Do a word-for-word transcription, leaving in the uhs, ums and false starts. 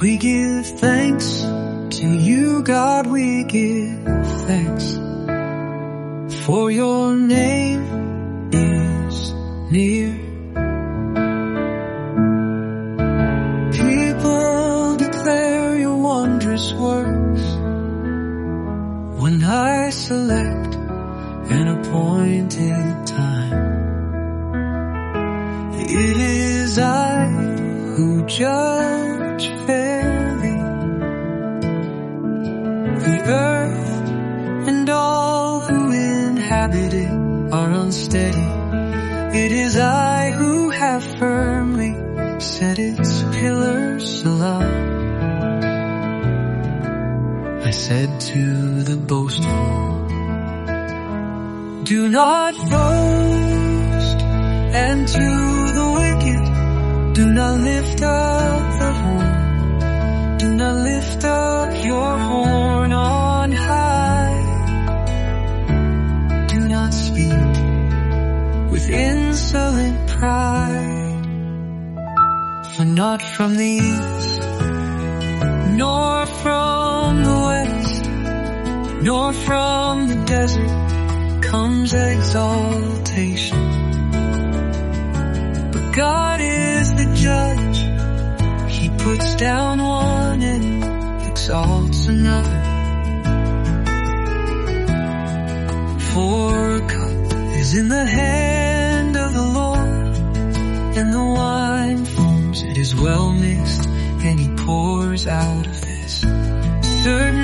We give thanks to you, God, we give thanks, for your name is near. People declare your wondrous works when I select an appointed time. It is I who judge fairly the earth, and all who inhabit it are unsteady. It is I who have firmly set its pillars alive. I said to the boastful, do not boast, and to the wicked, do not lift up the horn. Do not lift up your horn on high. Do not speak with insolent pride. For not from the east, nor from the west, nor from the desert comes exaltation. But God is the judge. He puts down one and exalts another. For a cup is in the hand of the Lord, and the wine foams, it is well mixed, and he pours out of this certain